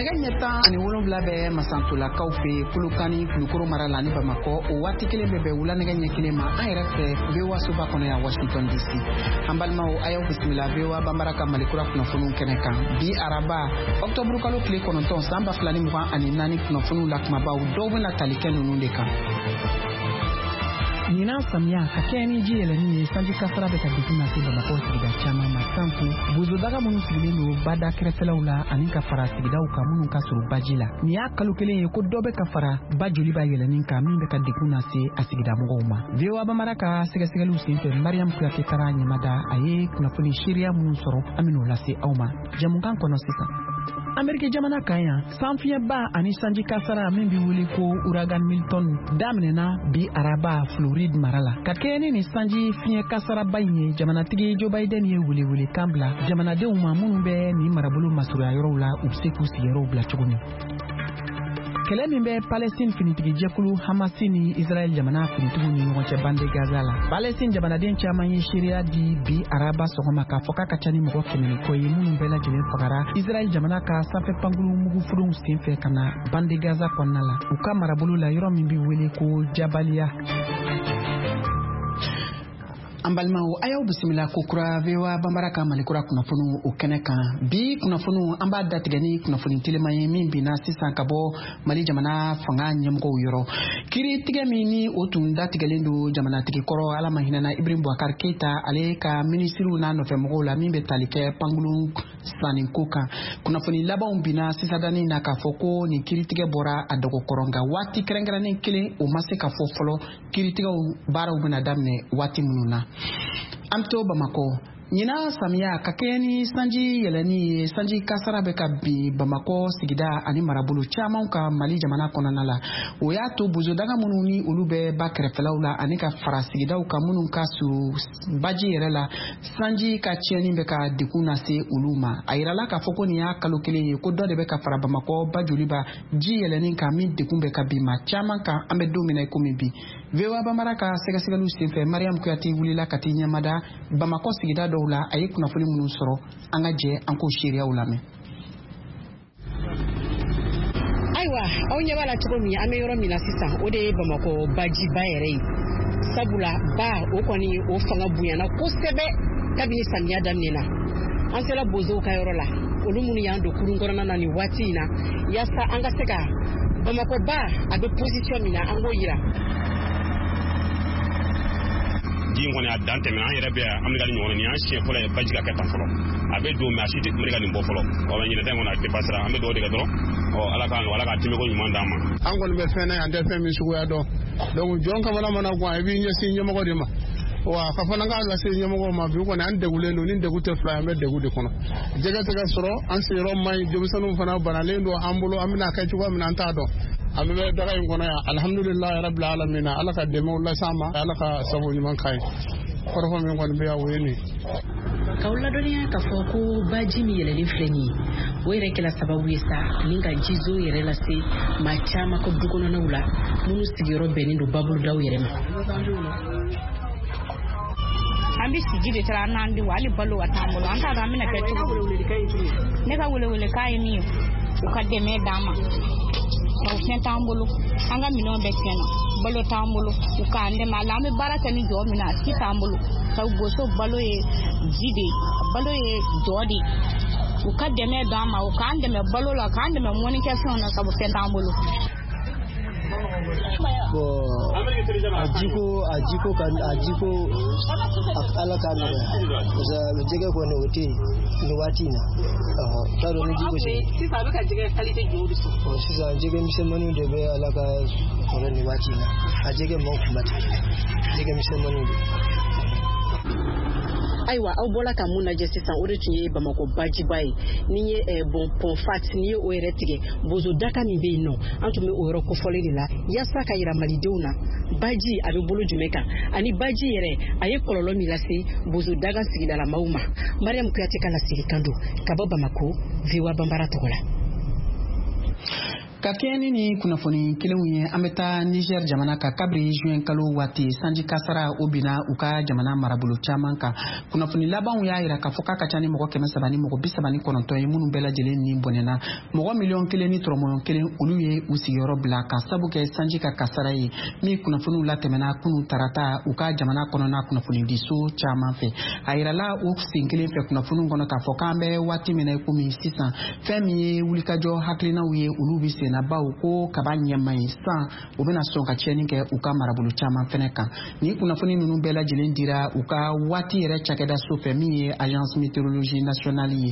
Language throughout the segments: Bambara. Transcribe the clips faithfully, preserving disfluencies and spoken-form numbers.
nɛgɛ ɲɛ tan ani wolonwula bɛ Masantula kaw fɛ Kulukani Kulukoro mara la ni Bamakɔ o waati kelen bɛ bɛn wula nɛgɛ ɲɛ kelen ma an yɛrɛ fɛ V O A soba kɔnɔ yan Washington D C. An balimaw a y'aw bisimila V O A banbara ka malikura kunnafoniw kɛnɛ kan bi araba Octobre kalo tile kɔnɔntɔn san ba fila ni mugan ani naani kunnafoniw la kumabaw dɔw bɛna tali kɛ ninnu de kan. Nina samiya ka kɛ ni ji yɛlɛni ye sanji kasara bɛ ka degun lase Bamakɔ sigida caman ma sanko bozodaga minnu sigilen don bada kɛrɛfɛlaw la ani ka fara sigidaw kan minnu ka surun baji la. Nin y'a kalo kelen ye ko dɔ bɛ ka fara ba joli ba yɛlɛni kan min bɛ ka degun lase a sigidamɔgɔw ma. V O A banbara ka sɛgɛsɛgɛliw senfɛ Mariam Kuyate taara ɲɛmada a ye kunnafoni seereya minnu sɔrɔ an bɛn'o lase aw ma jamukan kɔnɔ sisan. Ameriki jamana kan yan sanfiɲɛba ani sanji kasara min bɛ wele ko Uragan Milton daminɛna bi araba Floride mara la ka kɛ ni sanji fiɲɛ kasaraba in ye jamanatigi Joe Biden ye welewele kan bila jamanadenw ma minnu bɛ ni marabolo masurunya yɔrɔw la u bɛ se k'u sigiyɔrɔw bila cogo min. Kɛlɛ min bɛ Palestine finitigi jɛkulu Hamasi ni Israel jamana finitigiw ni ɲɔgɔn cɛ bande Gaza la. Palestine jamanaden caman ye seereya di bi araba sɔgɔma k'a fɔ k'a ka ca ni mɔgɔ kɛmɛ ni kɔ ye minnu bɛɛ lajɛlen fagara Israel jamana ka sanfɛ pankuru mugufurenw senfɛ ka na bande Gaza kɔnɔna la u ka marabolo la yɔrɔ min bɛ wele ko Jabaliya. An balimaw a y'aw bisimila ko kura V O A banbara ka malikura kunnafoniw o kɛnɛ kan bi kunnafoniw an b'a datigɛ ni kunnafoni telima ye min bina sisan ka bɔ Mali jamana fanga ɲɛmɔgɔw yɔrɔ. Kiri tigɛ min ni o tun datigɛlen don jamanatigi kɔrɔ Ala ma hinɛna Ibrahim Boubacar Keita ale ka minisiriw n'a nɔfɛmɔgɔw la min bɛ tali kɛ pankulu sanni ko kan. Kunnafoni labanw bina sisadani na k'a fɔ ko nin kiritigɛ bɔra a dɔgɔkɔrɔ nka waati kɛrɛnkɛrɛnnen kelen o ma se ka fɔ fɔlɔ kiritigɛw baaraw bɛna daminɛ waati minnu na. An to Bamakɔ Nina samiya ka kɛ ni sanji yɛlɛni ye sanji kasara bɛ ka bin Bamakɔ sigida ani marabolo caman ka Mali jamana kɔnɔna la o y'a to bozodaga minnu ni olu bɛ ba kɛrɛfɛlaw la ani ka fara sigidaw kan minnu ka surun baji yɛrɛ la sanji ka tiɲɛni bɛ ka degun lase olu ma a yirala k'a fɔ ko nin y'a kalo kelen ye ko dɔ de bɛ ka fara Bamakɔ ba joliba ji yɛlɛni kan min degun bɛ ka bin ma caman kan an bɛ don min na komi bi V O A banbara ka sɛgɛsɛgɛliw senfɛ Mariam Kuyate wulila ka t'i ɲɛmada Bamakɔ sigida dɔw la a ye kunnafoni minnu sɔrɔ an ka jɛ an k'o seereyaw lamɛn. Ayiwa aw ɲɛ b'a la cogo min an bɛ yɔrɔ min na sisan o de ye Bamakɔ bajiba yɛrɛ ye sabula ba o kɔni o fanga bonyana kosɛbɛ kabini samiya daminɛna an sera bozow ka yɔrɔ la olu minnu y'an don kurun kɔnɔna na nin waati in na yaasa an ka se ka Bamakɔ ba a bɛ position min na an k'o yira. Jin kɔni a dan tɛmɛna an yɛrɛ bɛ an bɛ ka nin ɲɔgɔn ni an siɲɛ fɔlɔ ye baji ka kɛ tan fɔlɔ a bɛ don mɛ a si tɛ tɛmɛ ka nin bɔ fɔlɔ ɔ ɲinɛ tɛ kɔni a dépassera an bɛ dɔw de kɛ dɔrɔn ɔ ala ka ala ka tɛmɛ ko ɲuman d'an ma. An kɔni bɛ fɛn na an tɛ fɛn min suguya dɔn donc jɔn kamana mana gan i b'i ɲɛsin ɲɛmɔgɔ de ma wa ka fana k'a lase ɲɛmɔgɔw ma bi kɔni an degulen don ni degun tɛ fila an bɛ degun de kɔnɔ jɛgɛ tɛ ka sɔrɔ an sigiyɔrɔ man ɲi denmisɛnninw fana banalen don an bolo an bɛna kɛ cogoya min na an t'a dɔn an bɛ daga in kɔnɔ yan alhamdulilayi rabbil alamin ala ka dɛmɛw las'an ma ala ka sabu ɲuman k'a ye kɔrɔfɔ min kɔni bɛ yan o ye nin k'aw ladɔnniya k'a fɔ ko baji min yɛlɛlen filɛ nin ye o yɛrɛ kɛla sababu ye sa ni ka jizo yɛrɛ lase maa caman ka du kɔnɔnaw la minnu sigiyɔrɔ bɛnnen don babuludaw yɛrɛ ma. An bɛ sigi de taara n'an denw hali balo ka t'an bolo an t'a dɔn an bɛna kɛ cogo ne ka welewelekan ye min ye u ka dɛmɛ d'an ma o fɛn t'an bolo an ka minɛnw bɛɛ tiɲɛna balo t'an bolo u k'an dɛmɛ a la an bɛ baara kɛ ni jɔ min na a si t'an bolo ka goso balo ye ji de balo ye jɔ de u ka dɛmɛ d'an ma u k'an dɛmɛ balo la k'an dɛmɛ mɔnikɛfɛnw na sabu fɛn t'an bolo. Bon, ajiko ajiko kan ajiko ala kan za jege ko ne wote ni watina ah taro ni jiko se sisa be ka jege qualité jodi so oh sisa jege mi se manu de be ala ka ko ni watina a jege mo kumata jege mi se manu de Ayiwa aw bɔla ka mun lajɛ sisan o de tun ye Bamakɔ bajiba ye ni ye bon ponfat ni ye o yɛrɛ tigɛ bozo daka min bɛ yen nɔ an tun bɛ o yɔrɔ kofɔli de la yaasa ka yira malidenw na baji a bɛ bolo jumɛn kan ani baji yɛrɛ a ye kɔlɔlɔ min lase bozo daga sigidalamaw ma Mariam Kuyate ka lasigi kan don ka bɔ Bamakɔ V O A banbara tɔgɔ la. ka kɛɲɛ ni kunnafoni kelenw ye an bɛ taa Niger jamana ka kabiri juin kalo waati sanji kasara o bina u ka jamana marabolo caman kan. Kunnafoni labanw y'a yira k'a fɔ k'a ka ca ni mɔgɔ kɛmɛ saba ni mɔgɔ bi saba ni kɔnɔntɔn ye minnu bɛɛ lajɛlen ni bɔnɛna. Mɔgɔ miliyɔn kelen ni tɔrɔmɔɲɔn kelen olu ye u sigiyɔrɔ bila ka sabu kɛ sanji ka kasara ye min kunnafoniw latɛmɛna kunu tarata u ka jamana kɔnɔna kunnafoni di so caman fɛ. A yirala o sen kelen fɛ kunnafoniw kɔnɔ k'a fɔ k'an bɛ waati min na komi sisan fɛn min ye wulikajɔ hakilinaw ye olu bi sen na baw ko kaba ɲɛma ye san u bɛna sɔn ka tiɲɛni kɛ u ka marabolo caman fɛnɛ kan. Ni kunnafoni ninnu bɛɛ lajɛlen dira u ka waati yɛrɛ cakɛda so fɛ min ye agence météorologie nationale ye.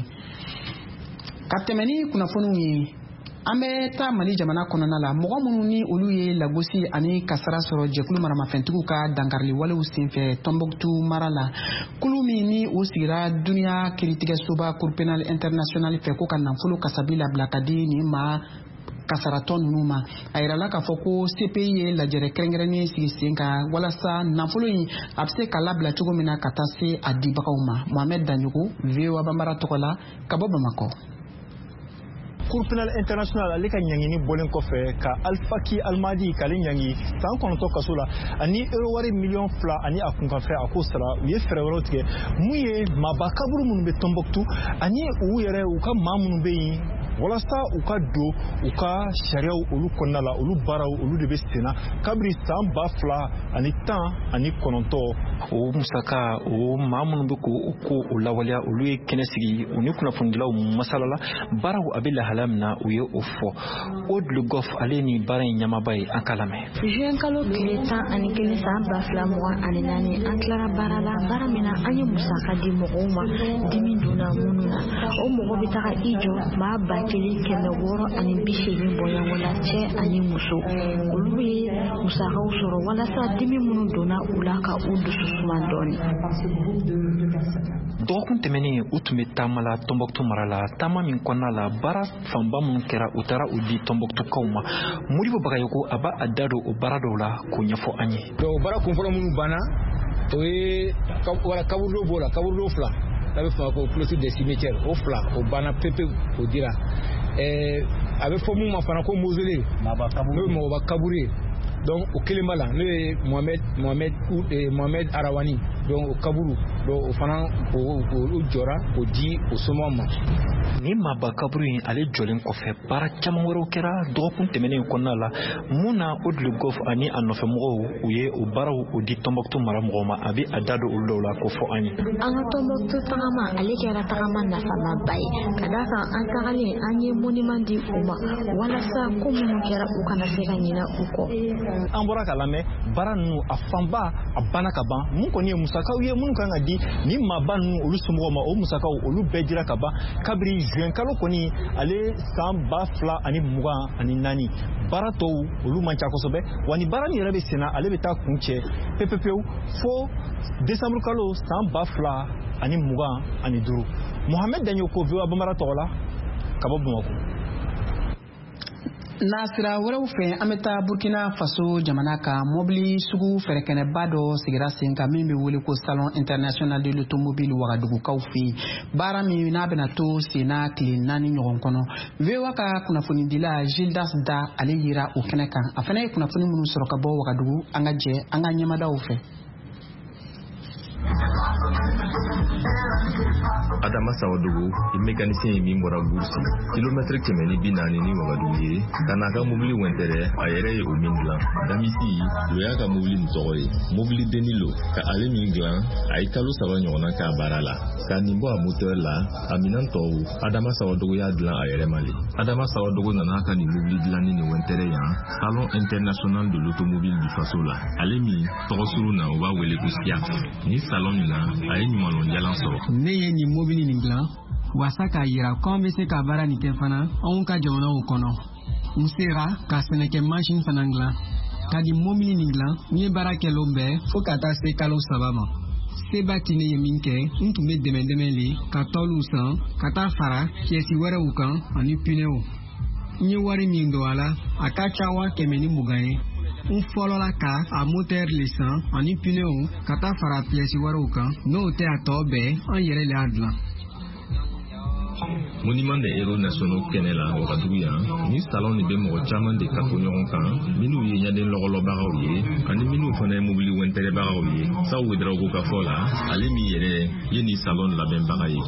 Ka tɛmɛ ni kunnafoniw ye an bɛ taa Mali jamana kɔnɔna la mɔgɔ minnu ni olu ye lagosi ani kasara sɔrɔ jɛkulu maramafɛntigiw ka dankarili walew senfɛ Tombouctou mara la. Kulu min ni o sigira duniya kiiritigɛsoba Cour pénale internationale fɛ ko ka nafolo kasabi labila ka di nin ma kasaratɔ ninnu ma. A yirala k'a fɔ ko C P I ye lajɛrɛ kɛrɛnkɛrɛnnen sigi sen kan walasa nafolo in a bɛ se ka labila cogo min na ka taa se a dibagaw ma. Mohamed Danjogo, V O A Banbara tɔgɔ la ka bɔ Bamakɔ. Cour pénale internationale ale ka ɲangini bɔlen kɔfɛ ka Alfaki Almadi k'ale ɲangi san kɔnɔntɔn kaso la ani euro wari miliyɔn fila ani a kunkanfɛ a ko sara u ye fɛɛrɛ wɛrɛw tigɛ mun ye maaba kaburu minnu bɛ Tombouctou ani u yɛrɛ u ka maa minnu bɛ yen walasa u ka don u ka sariyaw olu kɔnɔna la olu baaraw olu de bɛ senna kabiri san ba fila ani tan ani kɔnɔntɔn. O musaka o maa minnu bɛ k'o ko o lawaleya olu ye kɛnɛ sigi u ni kunnafonidilaw masala la baaraw a bɛ lahalaya min na u ye o fɔ. Aude Le Goff ale ni baara in ɲamaba ye an ka lamɛn. Juin kalo tile tan ani kelen san ba fila mugan ani naani an tilara baara la baara min na an ye musaka di mɔgɔw ma dimi donna minnu na o mɔgɔ bɛ taga i jɔ maa ba kelen kɛmɛ wɔɔrɔ ani bi seegin bɔɲɔgɔn la cɛ ani muso olu ye musakaw sɔrɔ walasa dimi minnu donna u la ka u dusu suma dɔɔni. Dɔgɔkun tɛmɛnen u tun bɛ taama la Tombouctou mara la taama min kɔnɔna la baara fanba minnu kɛra u taara u di Tombouctoukaw ma. Modibo Bagayoko a b'a a da don o baara dɔw la k'o ɲɛfɔ an ye. Donc baara kunfɔlɔ minnu banna o ye wala kaburu dɔ b'o la kaburu dɔ fila n'a bɛ fɔ ko clôture des cimetières o fila o banna pepewu o dira a bɛ fɔ mun ma fana ko mausolée n'o ye mɔgɔba kaburu ye donc o kelen b'a la n'o ye Mohamed Mohamed Mohamed Arawani donc o kaburu donc o fana o jɔra o di o somɔgɔw ma. Ni maaba kaburu in ale jɔlen kɔfɛ baara caman wɛrɛw kɛra dɔgɔkun tɛmɛnen kɔnɔna la mun na Aude Le Goff ani a nɔfɛmɔgɔw u ye o baaraw o di Tombouctou mara mɔgɔw ma a bɛ a da don olu dɔw la k'o fɔ an ye. An ka Tombouctou tagama ale kɛra tagama nafamaba ye ka d'a kan an tagalen an ye monument di u ma walasa ko minnu kɛra u kana se ka ɲinɛ u kɔ. An bɔra ka lamɛn baara ninnu a fanba a banna ka ban mun kɔni ye musakaw ye minnu kan ka di ni maaba ninnu olu somɔgɔw ma o musakaw olu bɛɛ dira ka ban kabiri juin kalo kɔni ale san ba fila ani mugan ani naani baara tɔw olu man ca kosɛbɛ wa ni baara min yɛrɛ bɛ senna ale bɛ taa kun cɛ pepepewu fo décembre kalo san ba fila ani mugan ani duuru. Mohamed Danyoko V O A Banbara tɔgɔ la ka bɔ Bamakɔ. Nasira wɛrɛw fɛ an bɛ taa Burkina Faso jamana kan mobili sugu fɛrɛkɛnɛba dɔ sigira sen kan min bɛ wele ko Salon International de l'Automobile Wagadugukaw fɛ yen baara min n'a bɛna to senna tile naani ɲɔgɔn kɔnɔ. V O A ka kunnafonidila Gildas Da ale yira o kɛnɛ kan a fana ye kunnafoni minnu sɔrɔ ka bɔ Wagadugu an ka jɛ an ka ɲɛmadaw fɛ. Adama Sawadogo i mécanicien ye min bɔra Bursi kilomètre kɛmɛ ni bi naani ni Wagadugu ye ka n'a ka mobili wɛntɛrɛ a yɛrɛ ye o min dilan Damisi o y'a ka mobili nin tɔgɔ ye mobili Denilo ka ale min dilan a ye kalo saba ɲɔgɔnna k'a baara la ka nin bɔ a moteur la a minan tɔw Adama Sawadogo y'a dilan a yɛrɛ ma le Adama Sawadogo nana ka nin mobili dilanni nin wɛntɛrɛ yan Salon International de l'Automobile du Faso la ale min tɔgɔ suru na o b'a wele ko S I A F ni salon min na a ye ɲumanlɔnjalan sɔrɔ. Ne ye nin mobili nin dilan wasa k'a yira k'an bɛ se ka baara nin kɛ fana anw ka jamanaw kɔnɔ n sera ka sɛnɛkɛ machine fana dilan ka di mobili nin dilan n ye baara kɛ o bɛɛ fo ka taa se kalo saba ma seba ti ne ye min kɛ n tun bɛ dɛmɛ dɛmɛ le ka tɔliw san ka taa fara pièces wɛrɛw kan ani pneus n ye wari min don a la a ka ca wa kɛmɛ ni mugan ye n fɔlɔla ka a moteur le san ani pneus ka taa fara pièces wɛrɛw kan n'o tɛ a tɔ bɛɛ an yɛrɛ le y'a dilan. Monument des héros nationaux kɛnɛ la wagadugu yan ni salon ni bɛ mɔgɔ caman de ka to ɲɔgɔn kan minnu ye ɲaden lɔgɔlɔbagaw ye ani minnu fana ye mobili wɛntɛrɛbagaw ye saw wedraw ko ka fɔ la ale min yɛrɛ ye ni salon labɛnbaga ye